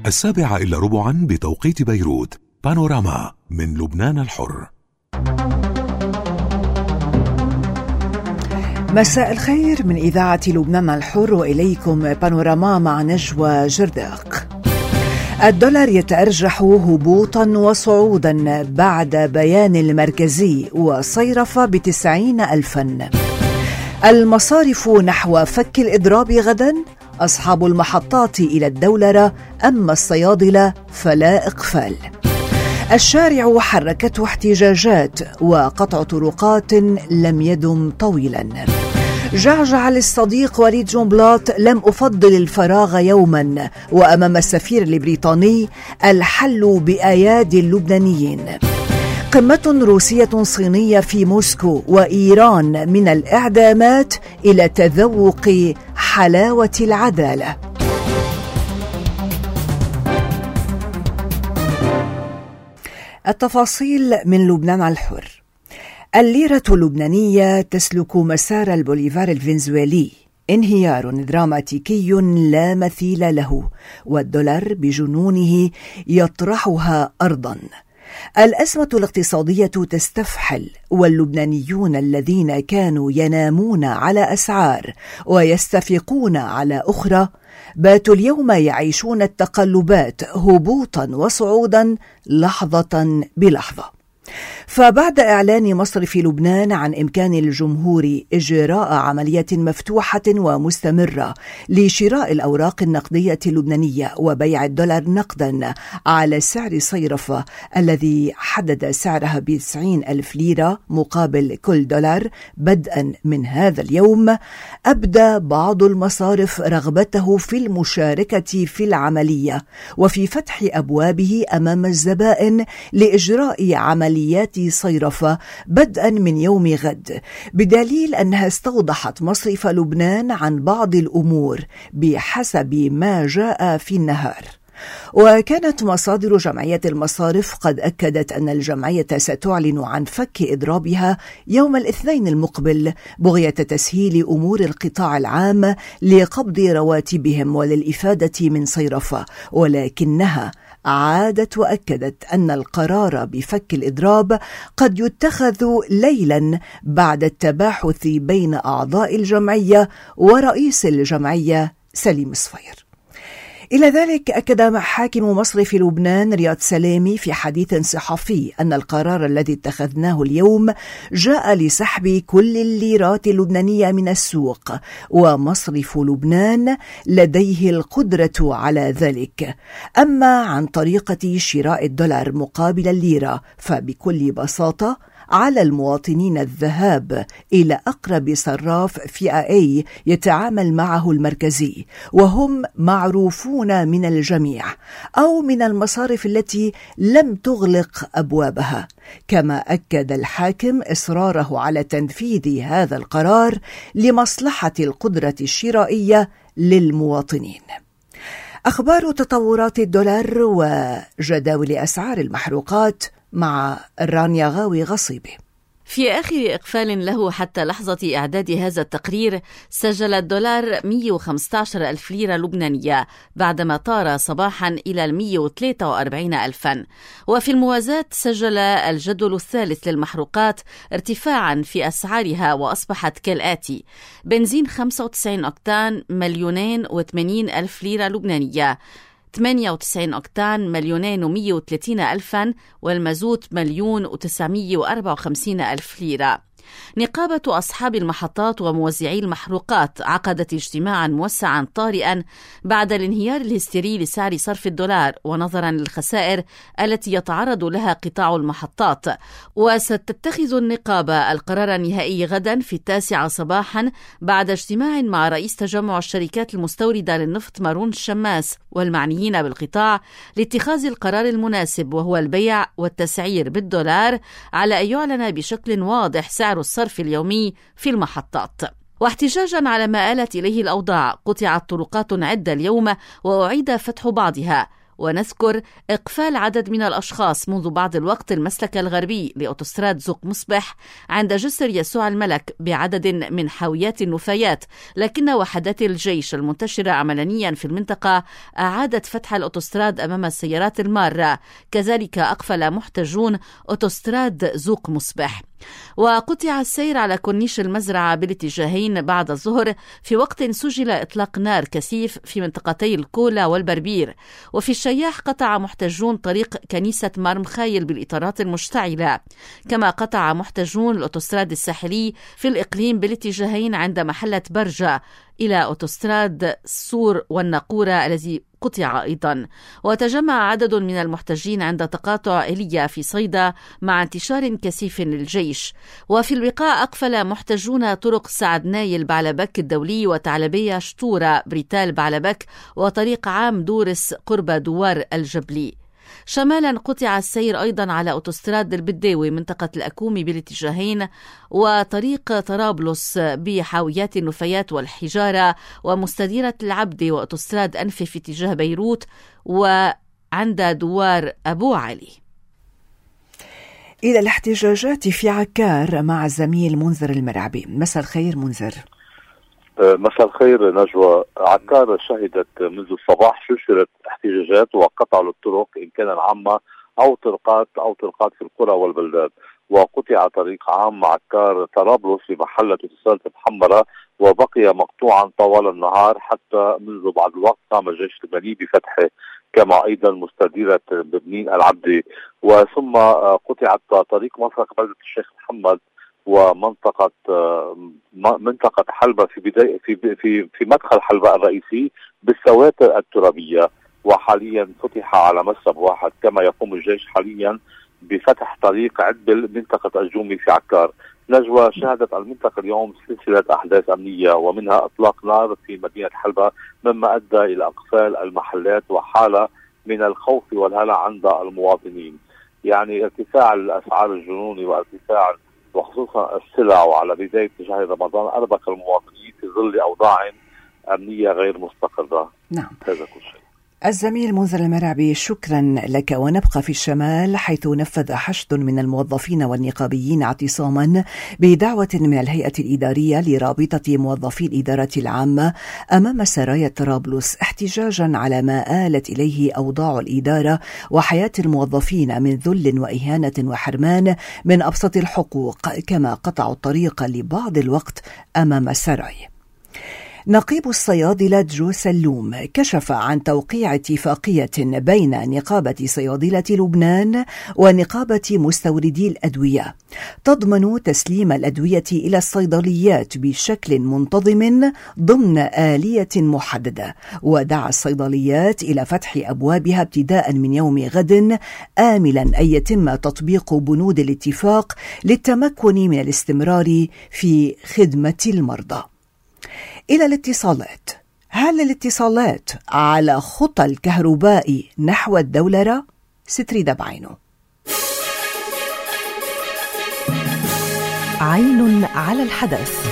7:15 بتوقيت بيروت. بانوراما من لبنان الحر. مساء الخير من إذاعة لبنان الحر، وإليكم بانوراما مع نجوى جرداق. الدولار يتأرجح هبوطا وصعودا بعد بيان المركزي وصيرف ب90,000. المصارف نحو فك الإضراب غدا، أصحاب المحطات إلى الدولرة، أما الصيادلة فلا إقفال. الشارع حركته احتجاجات وقطع طرقات لم يدم طويلا. جعجع للصديق وليد جنبلاط: لم أفضل الفراغ يوما. وأمام السفير البريطاني: الحل بأيادي اللبنانيين. قمة روسية صينية في موسكو، وإيران من الإعدامات إلى تذوق حلاوة العدالة. التفاصيل من لبنان الحر. الليرة اللبنانية تسلك مسار البوليفار الفنزويلي، انهيار دراماتيكي لا مثيل له، والدولار بجنونه يطرحها أرضاً. الأزمة الاقتصادية تستفحل، واللبنانيون الذين كانوا ينامون على أسعار ويستفيقون على أخرى باتوا اليوم يعيشون التقلبات هبوطا وصعودا لحظة بلحظة. فبعد إعلان مصرف لبنان عن إمكان الجمهور إجراء عملية مفتوحة ومستمرة لشراء الأوراق النقدية اللبنانية وبيع الدولار نقدا على سعر صيرفة الذي حدد سعرها ب90,000 ليرة مقابل كل دولار بدءا من هذا اليوم، أبدى بعض المصارف رغبته في المشاركة في العملية وفي فتح أبوابه أمام الزبائن لإجراء عمليات صيرفة بدءا من يوم غد، بدليل أنها استوضحت مصرف لبنان عن بعض الأمور بحسب ما جاء في النهار. وكانت مصادر جمعية المصارف قد أكدت أن الجمعية ستعلن عن فك إضرابها يوم الاثنين المقبل بغية تسهيل أمور القطاع العام لقبض رواتبهم وللإفادة من صيرفة، ولكنها عادت وأكدت أن القرار بفك الإضراب قد يتخذ ليلا بعد التباحث بين أعضاء الجمعية ورئيس الجمعية سليم صفير. إلى ذلك أكد حاكم مصرف لبنان رياض سلامي في حديث صحفي أن القرار الذي اتخذناه اليوم جاء لسحب كل الليرات اللبنانية من السوق، ومصرف لبنان لديه القدرة على ذلك. أما عن طريقة شراء الدولار مقابل الليرة فبكل بساطة على المواطنين الذهاب إلى أقرب صراف فئائي يتعامل معه المركزي، وهم معروفون من الجميع، أو من المصارف التي لم تغلق أبوابها. كما أكد الحاكم إصراره على تنفيذ هذا القرار لمصلحة القدرة الشرائية للمواطنين. أخبار تطورات الدولار وجداول أسعار المحروقات مع رانيا غاوي غصيبي. في آخر إقفال له حتى لحظة إعداد هذا التقرير، سجل الدولار 115,000 ليرة لبنانية بعدما طار صباحا إلى 143,000. وفي الموازاة سجل الجدول الثالث للمحروقات ارتفاعا في أسعارها وأصبحت كالآتي: بنزين 95 أوكتان 2,080,000 ليرة لبنانية، 98 أوكتان 2,130,000، والمازوت 1,954,000 ليرة. نقابة أصحاب المحطات وموزعي المحروقات عقدت اجتماعا موسعا طارئا بعد الانهيار الهستيري لسعر صرف الدولار، ونظرا للخسائر التي يتعرض لها قطاع المحطات. وستتخذ النقابة القرار النهائي غدا في 9 صباحا بعد اجتماع مع رئيس تجمع الشركات المستوردة للنفط مارون الشماس والمعنيين بالقطاع لاتخاذ القرار المناسب، وهو البيع والتسعير بالدولار على أن يعلن بشكل واضح سعر الصرف اليومي في المحطات. واحتجاجا على ما آلت إليه الأوضاع قطعت طرقات عدة اليوم وأعيد فتح بعضها، ونذكر إقفال عدد من الأشخاص منذ بعض الوقت المسلك الغربي لأوتوستراد زوق مصبح عند جسر يسوع الملك بعدد من حاويات النفايات، لكن وحدات الجيش المنتشرة عمليا في المنطقة أعادت فتح الأوتوستراد أمام السيارات المارة. كذلك أقفل محتجون أوتوستراد زوق مصبح. وقطع السير على كورنيش المزرعة بالاتجاهين بعد الظهر في وقت سجل إطلاق نار كثيف في منطقتي الكولا والبربير. وفي الشياح قطع محتجون طريق كنيسة مرمخايل بالإطارات المشتعلة، كما قطع محتجون الأوتوستراد الساحلي في الإقليم بالاتجاهين عند محلة برجة إلى أوتوستراد السور والناقورة الذي قطع أيضا. وتجمع عدد من المحتجين عند تقاطع إيليا في صيدا مع انتشار كثيف للجيش. وفي الوقاء أقفل محتجون طرق سعد نايل بعلبك الدولي وتعلبية شطورة بريتال بعلبك وطريق عام دورس قرب دوار الجبلي. شمالا قطع السير أيضا على أوتوستراد البداوي منطقة الأكومي بالاتجاهين وطريق طرابلس بحاويات النفايات والحجارة ومستديرة العبد وأوتوستراد أنفي في اتجاه بيروت وعند دوار أبو علي. إلى الاحتجاجات في عكار مع الزميل منذر المرعبي. مساء الخير منذر. مساء الخير نجوى. عكار شهدت منذ الصباح سلسلة احتجاجات وقطع للطرق إن كان العامة أو طرقات في القرى والبلدات، وقطع طريق عام عكار طرابلس في محلة اتصالات محمرة وبقي مقطوعا طوال النهار حتى منذ بعض الوقت قام الجيش اللبناني بفتحه، كما أيضا مستديرة بنين العبدي. وثم قطعت طريق مسرق بلدة الشيخ محمد ومنطقة حلبة في مدخل حلبة الرئيسي بالسواتر الترابية، وحاليا فتح على مسرب واحد. كما يقوم الجيش حاليا بفتح طريق عدبل منطقة الجومي في عكار. نجوى، شهدت المنطقة اليوم سلسلة أحداث أمنية ومنها إطلاق نار في مدينة حلبة مما أدى إلى إقفال المحلات وحالة من الخوف والهلع عند المواطنين. يعني ارتفاع الأسعار الجنوني وارتفاع وخصوصا السلع وعلى بداية شهر رمضان أربك المواطنين في ظل أوضاع أمنية غير مستقرة. نعم، هذا كل شيء. الزميل منذر المرعبي، شكرا لك. ونبقى في الشمال حيث نفذ حشد من الموظفين والنقابيين اعتصاما بدعوة من الهيئة الإدارية لرابطة موظفي الإدارة العامة أمام سرايا طرابلس احتجاجا على ما آلت إليه أوضاع الإدارة وحياة الموظفين من ذل وإهانة وحرمان من أبسط الحقوق، كما قطعوا الطريق لبعض الوقت أمام السراي. نقيب الصيادلة جو سلوم كشف عن توقيع اتفاقية بين نقابة صيادلة لبنان ونقابة مستوردي الأدوية تضمن تسليم الأدوية إلى الصيدليات بشكل منتظم ضمن آلية محددة، ودعا الصيدليات إلى فتح أبوابها ابتداء من يوم غد، آملا أن يتم تطبيق بنود الاتفاق للتمكن من الاستمرار في خدمة المرضى. إلى الاتصالات. هل الاتصالات على خطى الكهرباء نحو الدولرة؟ ستريد بعينه. عين على الحدث.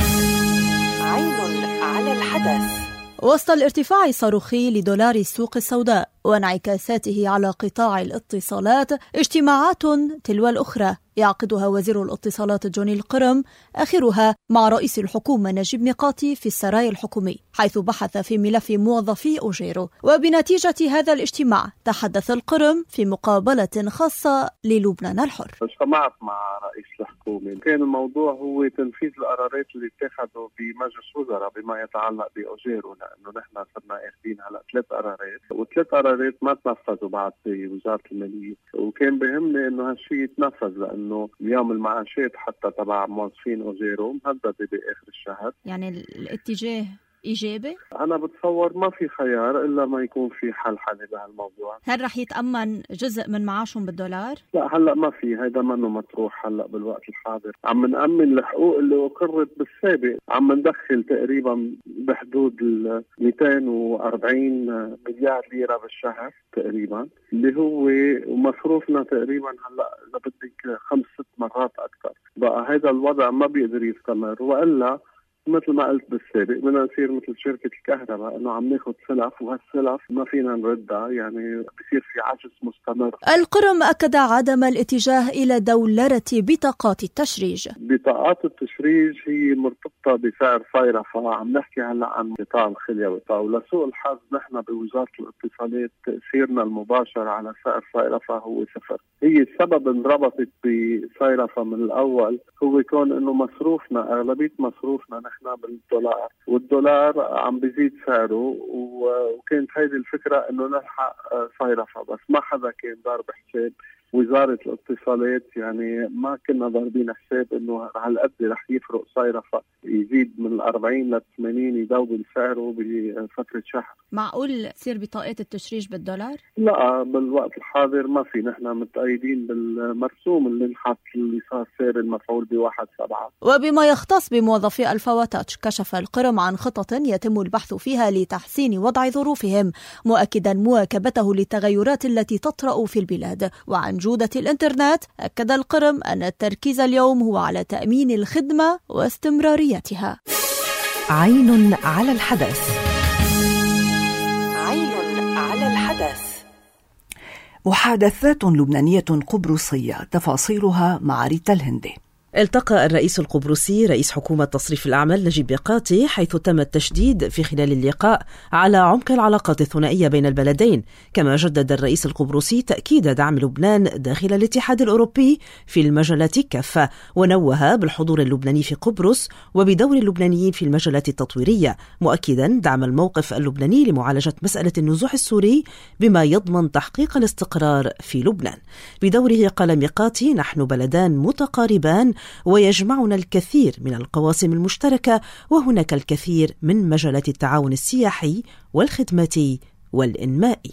عين على الحدث. وسط الارتفاع الصاروخي لدولار السوق السوداء وانعكاساته على قطاع الاتصالات، اجتماعات تلو الأخرى يعقدها وزير الاتصالات جوني القرم، آخرها مع رئيس الحكومة نجيب ميقاتي في السراي الحكومي، حيث بحث في ملف موظفي أوجيرو. وبنتيجة هذا الاجتماع تحدث القرم في مقابلة خاصة للبنان الحر. اجتمعت مع رئيس الحكومة، كان الموضوع هو تنفيذ القرارات اللي اتخذوا بمجلس وزراء بما يتعلق بأوجيرو، لأنه نحن صرنا اخذين هلا 3 قرارات و3 قرارات ما تنفذوا بعد في وزارة المالية، وكان بهمني انه هالشيء يتنفذ لانه اليوم المعاشات حتى تبع موظفين أوجيرو مهددة بآخر الشهر. يعني الاتجاه إيجابي؟ أنا بتصور ما في خيار إلا ما يكون في حل حالي بهالموضوع. هل رح يتأمن جزء من معاشهم بالدولار؟ لا هلأ ما في، هيدا منه مطروح هلأ بالوقت الحاضر. عم نأمن الحقوق اللي أقرت بالسابق، عم ندخل تقريبا بحدود 240 مليار ليرة بالشهر تقريبا، اللي هو ومصروفنا تقريبا هلأ إذا بدك 5-6 مرات أكثر. بقى هيدا الوضع ما بيقدر يستمر، وإلا مثل ما قلت بالسابق بدنا نصير مثل شركة الكهرباء انه عم ناخد سلف، وهالسلف ما فينا نردها، يعني بصير في عجز مستمر. القرم أكد عدم الاتجاه إلى دولرة بطاقات التشريج. بطاقات التشريج هي مرتبطة بسعر صيرفة، عم نحكي هلا عن قطاع الخليوي، ولسوء الحظ نحن بوزارة الاتصالات تأثيرنا المباشر على سعر صيرفة هو صفر. هي السبب انربطت بصيرفة من الأول هو كون انه مصروفنا، اغلبيه مصروفنا نحن بالدولار، والدولار عم بيزيد سعره، وكانت هيدي الفكره انه نلحق صيرفه، بس ما حدا كان ضارب حساب. وزاره الاتصالات يعني ما كنا ضاربين حساب انه هالقد رح يفرق صيرفه، يزيد من 40 ل 80 يدوب سعره بفتره شهر. معقول تصير بطاقات التشريج بالدولار؟ لا، بالوقت الحاضر ما في، نحن متأيدين بالمرسوم اللي انحط اللي صار سعر المفعول ب1.7. وبما يختص بموظفي الفواتاتش، كشف القرم عن خطط يتم البحث فيها لتحسين وضع ظروفهم، مؤكدا مواكبته للتغيرات التي تطرأ في البلاد. وعن جودة الإنترنت أكد القرم أن التركيز اليوم هو على تأمين الخدمة واستمراريتها. عين على الحدث. عين على الحدث. محادثات لبنانية قبرصية، تفاصيلها مع ريتا الهندي. التقى الرئيس القبرصي رئيس حكومة تصريف الأعمال نجيب ميقاتي، حيث تم التشديد في خلال اللقاء على عمق العلاقات الثنائية بين البلدين. كما جدد الرئيس القبرصي تأكيد دعم لبنان داخل الاتحاد الأوروبي في المجالات كافة، ونوه بالحضور اللبناني في قبرص وبدور اللبنانيين في المجالات التطويرية، مؤكدا دعم الموقف اللبناني لمعالجة مسألة النزوح السوري بما يضمن تحقيق الاستقرار في لبنان. بدوره قال ميقاتي: نحن بلدان متقاربان ويجمعنا الكثير من القواسم المشتركة، وهناك الكثير من مجالات التعاون السياحي والخدماتي والإنمائي.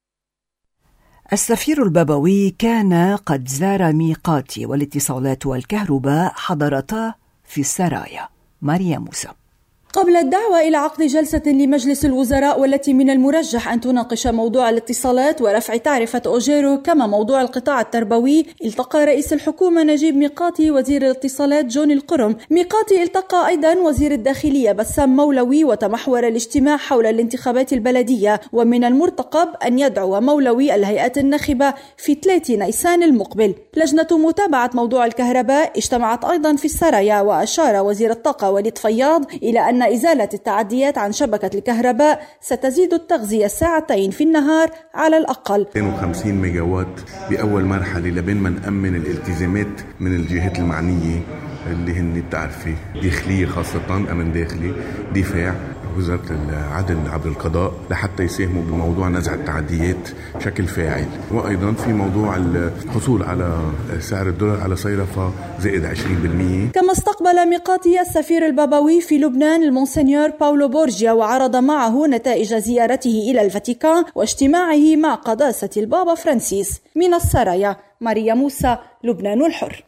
السفير البابوي كان قد زار ميقاتي، والاتصالات والكهرباء حضرتا في السرايا. ماريا موسى. قبل الدعوة إلى عقد جلسة لمجلس الوزراء والتي من المرجح أن تناقش موضوع الاتصالات ورفع تعرفة أوجيرو كما موضوع القطاع التربوي، التقى رئيس الحكومة نجيب ميقاتي وزير الاتصالات جون القرم. ميقاتي التقى أيضا وزير الداخلية بسام مولوي، وتمحور الاجتماع حول الانتخابات البلدية، ومن المرتقب أن يدعو مولوي الهيئات الناخبة في 3 نيسان المقبل. لجنة متابعة موضوع الكهرباء اجتمعت أيضا في السرايا، وأشار وزير الطاقة وليد فياض إلى أن إزالة التعديات عن شبكة الكهرباء ستزيد التغذية 2 ساعات في النهار على الأقل. 250 ميجاوات بأول مرحلة لبين ما نأمن الالتزامات من الجهات المعنية اللي هن بتعرفي داخلية، خاصة أمن داخلي، دفاع، وزارة العدل عبر القضاء، لحتى يساهموا بموضوع نزع التعديات بشكل فاعل. وأيضا في موضوع الحصول على سعر الدولار على صيرفة زائد 20%. كما استقبل ميقاتي السفير البابوي في لبنان المونسنيور باولو بورجيا، وعرض معه نتائج زيارته إلى الفاتيكان واجتماعه مع قداسة البابا فرانسيس. من السرايا، ماريا موسى، لبنان الحر.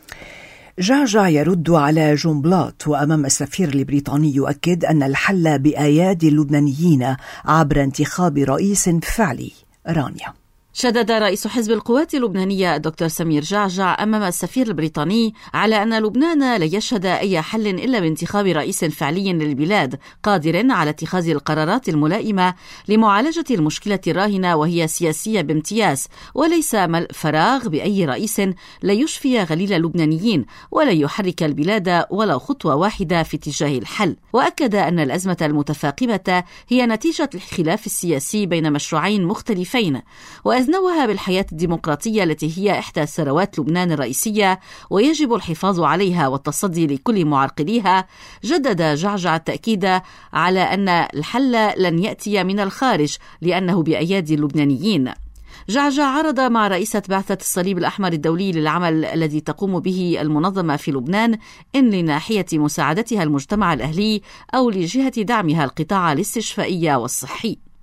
جعجع يرد على جنبلاط، وأمام السفير البريطاني يؤكد أن الحل بأيادي اللبنانيين عبر انتخاب رئيس فعلي. رانيا. شدد رئيس حزب القوات اللبنانية الدكتور سمير جعجع أمام السفير البريطاني على أن لبنان لا يشهد أي حل إلا بانتخاب رئيس فعلي للبلاد قادر على اتخاذ القرارات الملائمة لمعالجة المشكلة الراهنة، وهي سياسية بامتياز، وليس ملء فراغ بأي رئيس لا يشفي غليل اللبنانيين ولا يحرك البلاد ولو خطوة واحدة في اتجاه الحل. وأكد أن الأزمة المتفاقمة هي نتيجة الخلاف السياسي بين مشروعين مختلفين، وأزنوها بالحياة الديمقراطية التي هي إحدى ثروات لبنان الرئيسية ويجب الحفاظ عليها والتصدي لكل معرقليها. جدد جعجع التأكيد على أن الحل لن يأتي من الخارج لأنه بأيادي اللبنانيين. جعجع عرض مع رئيسة بعثة الصليب الأحمر الدولي للعمل الذي تقوم به المنظمة في لبنان إن لناحية مساعدتها المجتمع الأهلي أو لجهة دعمها القطاع الاستشفائي والصحي.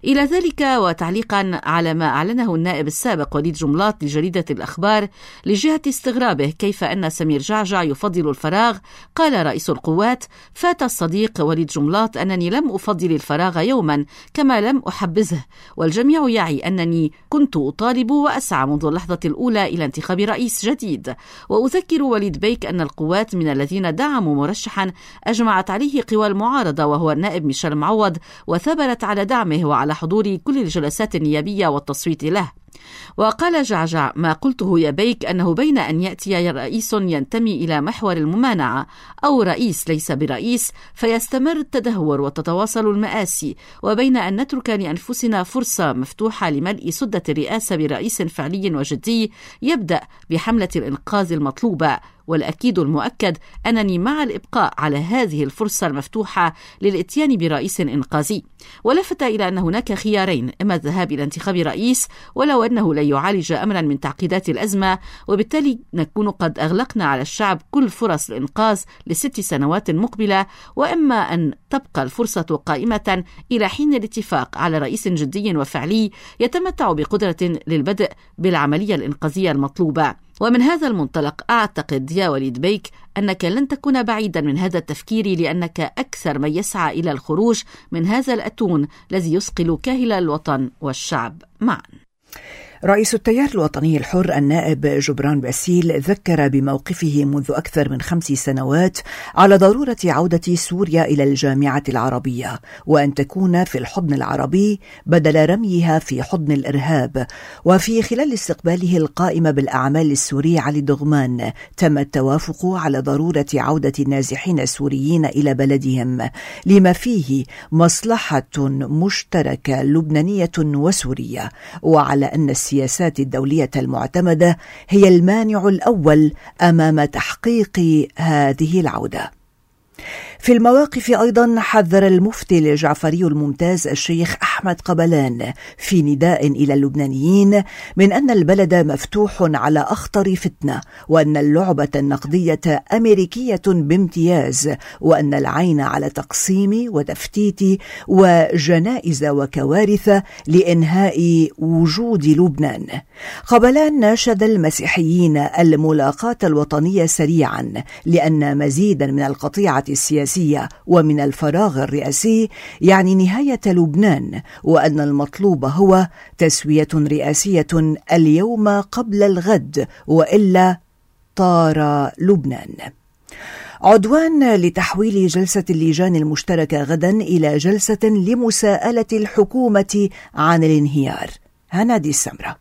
إلى ذلك وتعليقا على ما أعلنه النائب السابق وليد جملاط لجريدة الأخبار لجهة استغرابه كيف أن سمير جعجع يفضل الفراغ، قال رئيس القوات: فات الصديق وليد جملاط أنني لم أفضل الفراغ يوما كما لم أحبذه، والجميع يعي أنني كنت أطالب وأسعى منذ اللحظة الأولى إلى انتخاب رئيس جديد. وأذكر وليد بيك أن القوات من الذين دعموا مرشحا أجمعت عليه قوى المعارضة وهو النائب ميشيل معوض، وثبرت على دعمه وعلى حضور كل الجلسات النيابية والتصويت له. وقال جعجع: ما قلته يا بيك أنه بين أن يأتي رئيس ينتمي إلى محور الممانعة أو رئيس ليس برئيس فيستمر التدهور وتتواصل المآسي، وبين أن نترك لأنفسنا فرصة مفتوحة لملء سدة الرئاسة برئيس فعلي وجدي يبدأ بحملة الإنقاذ المطلوبة. والأكيد المؤكد أنني مع الإبقاء على هذه الفرصة المفتوحة للإتيان برئيس إنقاذي. ولفت إلى أن هناك خيارين: إما الذهاب إلى انتخاب رئيس ولو أنه لا يعالج أمرا من تعقيدات الأزمة، وبالتالي نكون قد أغلقنا على الشعب كل فرص الإنقاذ ل6 سنوات مقبلة، وإما أن تبقى الفرصة قائمة إلى حين الاتفاق على رئيس جدي وفعلي يتمتع بقدرة للبدء بالعملية الإنقاذية المطلوبة. ومن هذا المنطلق أعتقد يا وليد بيك أنك لن تكون بعيدا من هذا التفكير، لأنك أكثر من يسعى إلى الخروج من هذا الأتون الذي يثقل كاهل الوطن والشعب معا. رئيس التيار الوطني الحر النائب جبران باسيل ذكر بموقفه منذ أكثر من 5 سنوات على ضرورة عودة سوريا إلى الجامعة العربية، وأن تكون في الحضن العربي بدل رميها في حضن الإرهاب. وفي خلال استقباله القائم بالأعمال السوري علي دغمان تم التوافق على ضرورة عودة النازحين السوريين إلى بلدهم، لما فيه مصلحة مشتركة لبنانية وسورية، وعلى أن السياسات الدولية المعتمدة هي المانع الأول أمام تحقيق هذه العودة. في المواقف أيضا حذر المفتي الجعفري الممتاز الشيخ أحمد قبلان في نداء إلى اللبنانيين من أن البلد مفتوح على أخطر فتنة، وأن اللعبة النقدية أمريكية بامتياز، وأن العين على تقسيم وتفتيت وجنائز وكوارث لإنهاء وجود لبنان. قبلان ناشد المسيحيين الملاقاة الوطنية سريعا، لأن مزيدا من القطيعة السياسية ومن الفراغ الرئاسي يعني نهاية لبنان، وأن المطلوب هو تسوية رئاسية اليوم قبل الغد، وإلا طار لبنان. عدوان لتحويل جلسة اللجان المشتركة غدا إلى جلسة لمساءلة الحكومة عن الانهيار. هنادي السمرة.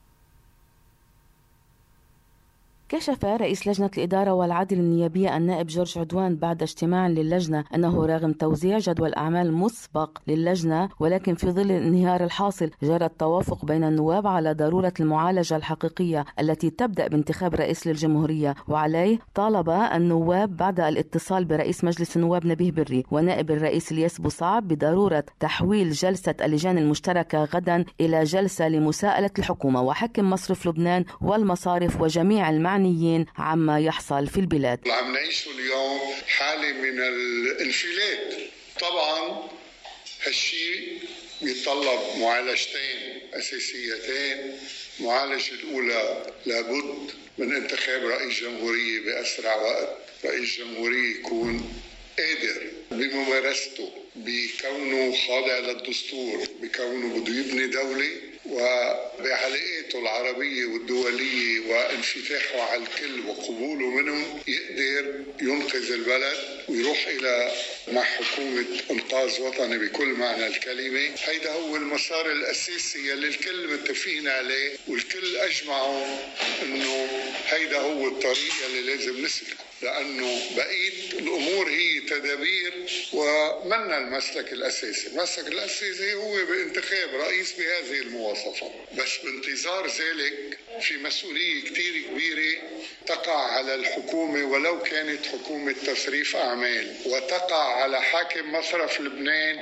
كشف رئيس لجنة الإدارة والعدل النيابية النائب جورج عدوان بعد اجتماع للجنة أنه رغم توزيع جدول أعمال مسبق للجنة، ولكن في ظل الانهيار الحاصل جرى التوافق بين النواب على ضرورة المعالجة الحقيقية التي تبدأ بانتخاب رئيس للجمهورية. وعليه طالب النواب بعد الاتصال برئيس مجلس النواب نبيه بري ونائب الرئيس الياس بوصعب بضرورة تحويل جلسة اللجان المشتركة غدا إلى جلسة لمساءلة الحكومة وحكم مصرف لبنان والمصارف وجميع المعنيين عما يحصل في البلاد. عم نعيش اليوم حالة من الانفلات. طبعا هالشيء يتطلب معالجتين أساسيتين. المعالجة الأولى لابد من انتخاب رئيس جمهورية بأسرع وقت، رئيس جمهورية يكون قادر بممارسته، بكونه خاضع للدستور، بكونه بده يبني دولة، وبعلاقاته العربية والدولية وانفتاحه على الكل وقبوله منهم يقدر ينقذ البلد ويروح إلى مع حكومة إنقاذ وطني بكل معنى الكلمة. هيدا هو المسار الأساسي اللي الكل متفقين عليه، والكل أجمعوا إنه هيدا هو الطريق اللي لازم نسلكه، لأنه بقية الأمور هي تدابير ومنها المسلك الأساسي. المسلك الأساسي هو بانتخاب رئيس بهذه المواصفات، بس بانتظار ذلك في مسؤولية كتير كبيرة تقع على الحكومة ولو كانت حكومة تصريف أعمال، وتقع على حاكم مصرف لبنان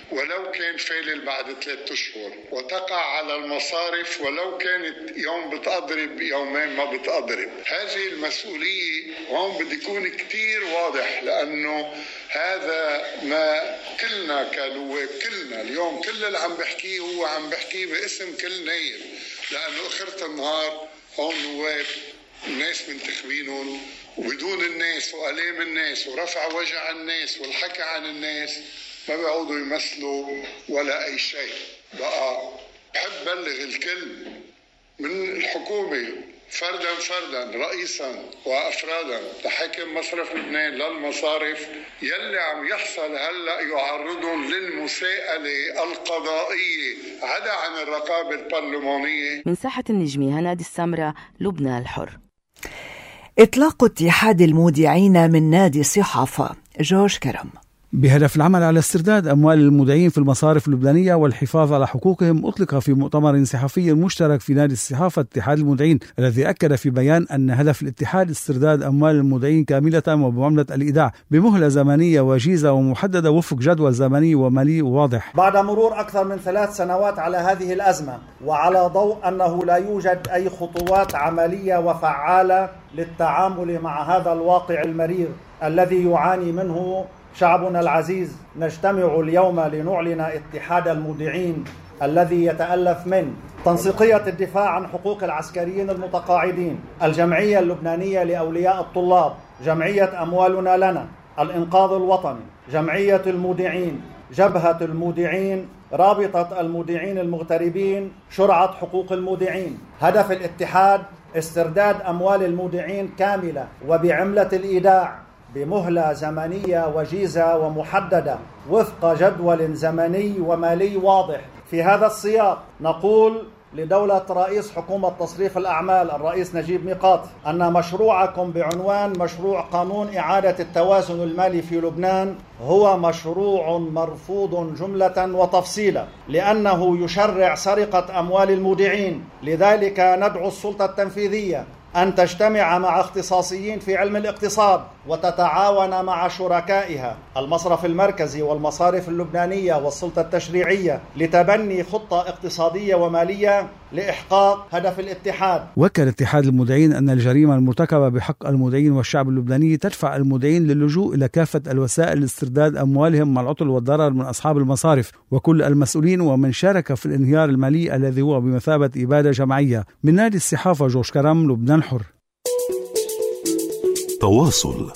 ولو كان فالل بعد 3 أشهر، وتقع على المصارف ولو كانت يوم بتقضرب يومين ما بتقضرب. هذه المسؤولية هون بدي يكون كتير واضح، لأنه هذا ما كلنا كنواب، كلنا اليوم كل اللي عم بحكيه هو عم بحكيه باسم كل نايب، لأنه آخرة النهار هون نواب الناس منتخبينهم، وبدون الناس وألام الناس ورفع وجع الناس والحكي عن الناس ما بيعودوا يمثلوا ولا أي شيء. بقى بحب بلغ الكل من الحكومة فردا رئيسا وأفرادا لحاكم مصرف لبنان للمصارف يلي عم يحصل هلأ يعرضهم للمساءلة القضائية عدا عن الرقابة البرلمانية. من ساحة النجمي هنادي السمرة، لبنان الحر. إطلاق اتحاد المودعين من نادي الصحافة، جورج كرم. بهدف العمل على استرداد أموال المودعين في المصارف اللبنانية والحفاظ على حقوقهم، أطلق في مؤتمر صحفي مشترك في نادي الصحافة اتحاد المودعين، الذي أكد في بيان أن هدف الاتحاد استرداد أموال المودعين كاملة وبعملة الإيداع بمهلة زمنية وجيزة ومحددة وفق جدول زمني ومالي واضح. بعد مرور أكثر من 3 سنوات على هذه الأزمة، وعلى ضوء أنه لا يوجد أي خطوات عملية وفعالة للتعامل مع هذا الواقع المرير الذي يعاني منه شعبنا العزيز، نجتمع اليوم لنعلن اتحاد المودعين الذي يتألف من تنسيقية الدفاع عن حقوق العسكريين المتقاعدين، الجمعية اللبنانية لأولياء الطلاب، جمعية أموالنا لنا، الإنقاذ الوطني، جمعية المودعين، جبهة المودعين، رابطة المودعين المغتربين، شرعة حقوق المودعين. هدف الاتحاد استرداد أموال المودعين كاملة وبعملة الإيداع بمهلة زمنية وجيزة ومحددة وفق جدول زمني ومالي واضح. في هذا السياق نقول لدولة رئيس حكومة تصريف الأعمال الرئيس نجيب ميقاتي أن مشروعكم بعنوان مشروع قانون إعادة التوازن المالي في لبنان هو مشروع مرفوض جملة وتفصيلا، لأنه يشرع سرقة أموال المودعين. لذلك ندعو السلطة التنفيذية أن تجتمع مع اختصاصيين في علم الاقتصاد وتتعاون مع شركائها المصرف المركزي والمصارف اللبنانية والسلطة التشريعية لتبني خطة اقتصادية ومالية لإحقاق هدف الاتحاد. وكل اتحاد المودعين أن الجريمة المرتكبة بحق المودعين والشعب اللبناني تدفع المودعين للجوء إلى كافة الوسائل لاسترداد أموالهم مع العطل والضرر من أصحاب المصارف وكل المسؤولين ومن شارك في الانهيار المالي الذي هو بمثابة إبادة جماعية. من نادي الصحافة، جورج كرم، لبنان حر. تواصل.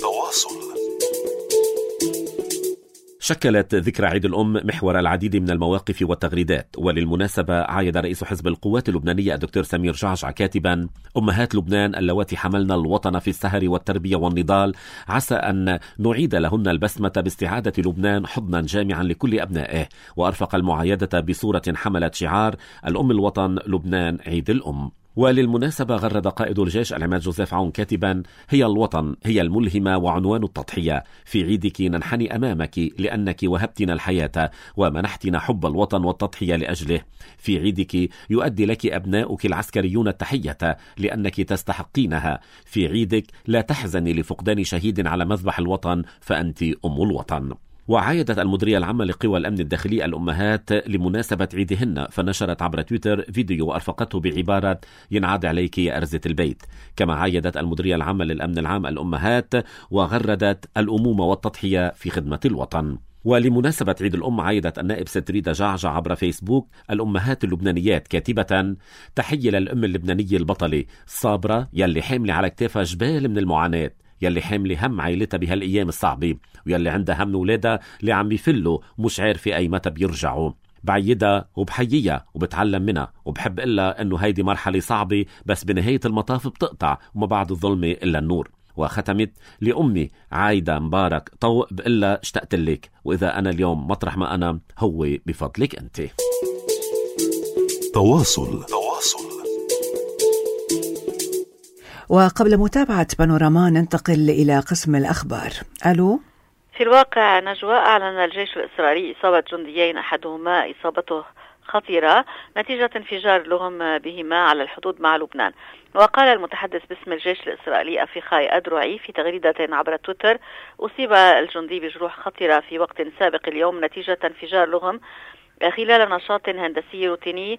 شكلت ذكرى عيد الأم محور العديد من المواقف والتغريدات، وللمناسبة عايد رئيس حزب القوات اللبنانية الدكتور سمير جعجع كاتبا: أمهات لبنان اللواتي حملن الوطن في السهر والتربية والنضال، عسى أن نعيد لهن البسمة باستعادة لبنان حضنا جامعا لكل أبنائه. وأرفق المعايدة بصورة حملت شعار الأم الوطن لبنان عيد الأم. وللمناسبة غرد قائد الجيش العماد جوزيف عون كاتبا: هي الوطن، هي الملهمة وعنوان التضحية. في عيدك ننحني أمامك لأنك وهبتنا الحياة ومنحتنا حب الوطن والتضحية لأجله. في عيدك يؤدي لك أبناؤك العسكريون التحية لأنك تستحقينها. في عيدك لا تحزني لفقدان شهيد على مذبح الوطن، فأنت أم الوطن. وعايدت المديرية العامة لقوى الأمن الداخلي الأمهات لمناسبة عيدهن، فنشرت عبر تويتر فيديو وأرفقته بعبارة: ينعاد عليك يا أرزة البيت. كما عايدت المديرية العامة للأمن العام الأمهات وغردت الأمومة والتضحية في خدمة الوطن. ولمناسبة عيد الأم عايدت النائب ستريدة جعجع عبر فيسبوك الأمهات اللبنانيات كاتبة: تحية للأم اللبنانية البطلة الصابرة يلي حاملة على كتافها جبال من المعاناة، يلي حاملة هم عائلتها بهالأيام الصعبة، ويلي عندها هم ولادها اللي عم يفلوا مش عارفة أي متى بيرجعوا. بعيدها وبحييها وبتعلم منها وبحب إلا أنه هيدي مرحلة صعبة بس بنهاية المطاف بتقطع وما بعد الظلمة إلا النور. وختمت: لأمي عايدة مبارك طوق بإلا اشتقت لك، وإذا أنا اليوم مطرح ما أنا هو بفضلك أنت. تواصل. وقبل متابعة بانوراما ننتقل إلى قسم الأخبار. ألو. في الواقع نجوى، أعلن الجيش الإسرائيلي إصابة جنديين أحدهما إصابته خطيرة نتيجة انفجار لغم بهما على الحدود مع لبنان. وقال المتحدث باسم الجيش الإسرائيلي أفيخاي أدروعي في تغريدة عبر تويتر: أصيب الجندي بجروح خطيرة في وقت سابق اليوم نتيجة انفجار لغم خلال نشاط هندسي روتيني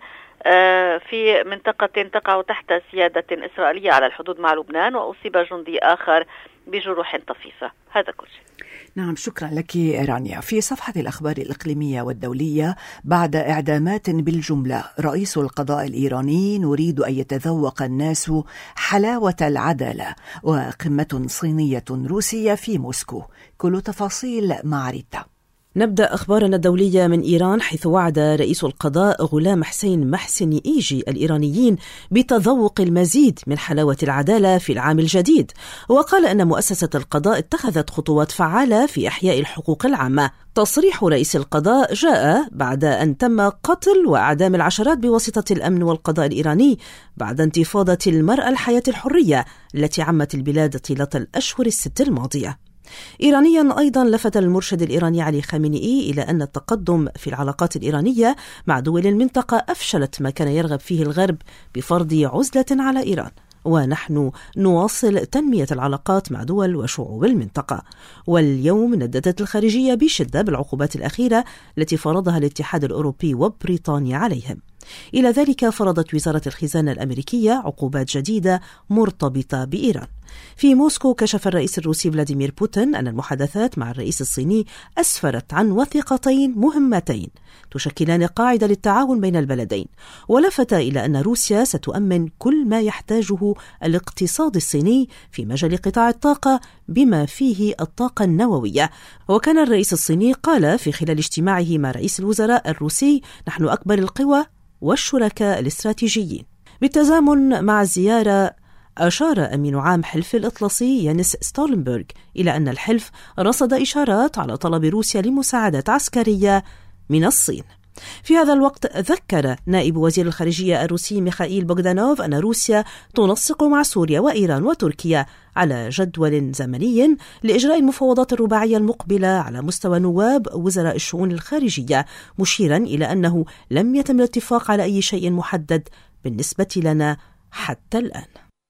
في منطقة تقع تحت سيادة إسرائيلية على الحدود مع لبنان، وأصيب جندي آخر بجروح طفيفة. هذا كل شيء. نعم، شكرا لك رانيا. في صفحة الأخبار الإقليمية والدولية: بعد إعدامات بالجملة رئيس القضاء الإيراني: نريد أن يتذوق الناس حلاوة العدالة، وقمة صينية روسية في موسكو. كل تفاصيل مع ريتا. نبدأ أخبارنا الدولية من إيران، حيث وعد رئيس القضاء غلام حسين محسن إيجي الإيرانيين بتذوق المزيد من حلاوة العدالة في العام الجديد، وقال أن مؤسسة القضاء اتخذت خطوات فعالة في إحياء الحقوق العامة. تصريح رئيس القضاء جاء بعد أن تم قتل وأعدام العشرات بواسطة الأمن والقضاء الإيراني بعد انتفاضة المرأة الحياة الحرية التي عمت البلاد طيلة الأشهر الست الماضية. إيرانيا أيضا لفت المرشد الإيراني علي خامنئي إلى أن التقدم في العلاقات الإيرانية مع دول المنطقة أفشلت ما كان يرغب فيه الغرب بفرض عزلة على إيران، ونحن نواصل تنمية العلاقات مع دول وشعوب المنطقة. واليوم نددت الخارجية بشدة بالعقوبات الأخيرة التي فرضها الاتحاد الأوروبي وبريطانيا عليهم. إلى ذلك فرضت وزارة الخزانة الأمريكية عقوبات جديدة مرتبطة بإيران. في موسكو كشف الرئيس الروسي فلاديمير بوتين أن المحادثات مع الرئيس الصيني أسفرت عن وثيقتين مهمتين تشكلان قاعدة للتعاون بين البلدين، ولفت إلى أن روسيا ستؤمن كل ما يحتاجه الاقتصاد الصيني في مجال قطاع الطاقة بما فيه الطاقة النووية. وكان الرئيس الصيني قال في خلال اجتماعه مع رئيس الوزراء الروسي: نحن أكبر القوى والشركاء الاستراتيجيين. بالتزامن مع الزيارة، أشار أمين عام حلف الأطلسي يانس ستولنبرغ إلى أن الحلف رصد إشارات على طلب روسيا لمساعدات عسكرية من الصين. في هذا الوقت ذكر نائب وزير الخارجية الروسي ميخائيل بوغدانوف أن روسيا تنسق مع سوريا وإيران وتركيا على جدول زمني لإجراء المفاوضات الرباعية المقبلة على مستوى نواب وزراء الشؤون الخارجية، مشيرا إلى أنه لم يتم الاتفاق على أي شيء محدد بالنسبة لنا حتى الآن.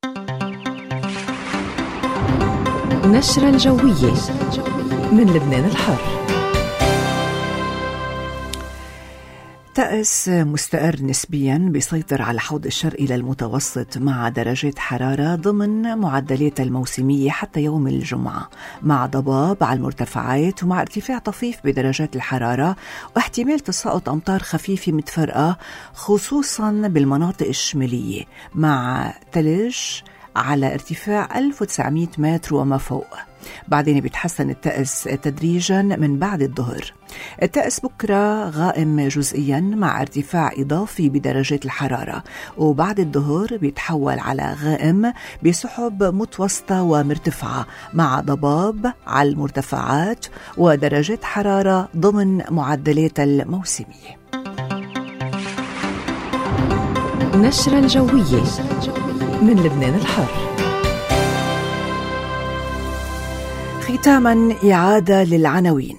نشرة الجوية من لبنان الحر. طقس مستقر نسبيا بيسيطر على حوض الشرق إلى المتوسط مع درجات حرارة ضمن معدلات الموسمية حتى يوم الجمعة، مع ضباب على المرتفعات ومع ارتفاع طفيف بدرجات الحرارة واحتمال تساقط أمطار خفيفة متفرقة خصوصا بالمناطق الشمالية، مع ثلج على ارتفاع 1900 متر وما فوق. بعدين بيتحسن الطقس تدريجا من بعد الظهر. الطقس بكرة غائم جزئيا مع ارتفاع إضافي بدرجات الحرارة، وبعد الظهر بيتحول على غائم بسحب متوسطة ومرتفعة مع ضباب على المرتفعات ودرجات حرارة ضمن معدلات الموسمية. نشرة الجوية من لبنان الحر. ختاما إعادة للعناوين.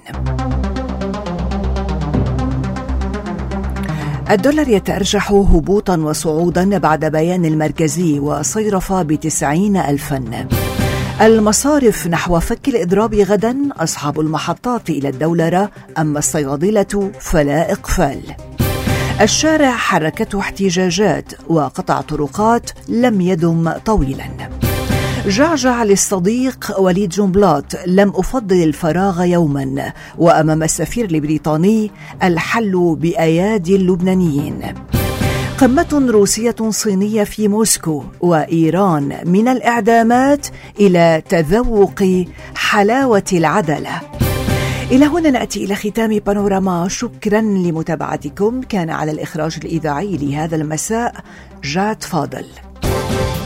الدولار يتأرجح هبوطا وصعودا بعد بيان المركزي وصيرفة ب90,000. المصارف نحو فك الإضراب غدا، أصحاب المحطات إلى الدولرة، أما الصيادلة فلا إقفال. الشارع حركته احتجاجات وقطع طرقات لم يدم طويلا. جعجع للصديق وليد جنبلاط: لم أفضل الفراغ يوما. وأمام السفير البريطاني: الحل بأيادي اللبنانيين. قمة روسية صينية في موسكو، وإيران من الإعدامات إلى تذوق حلاوة العدالة. إلى هنا نأتي إلى ختام بانوراما. شكرا لمتابعتكم. كان على الإخراج الإذاعي لهذا المساء جاد فاضل.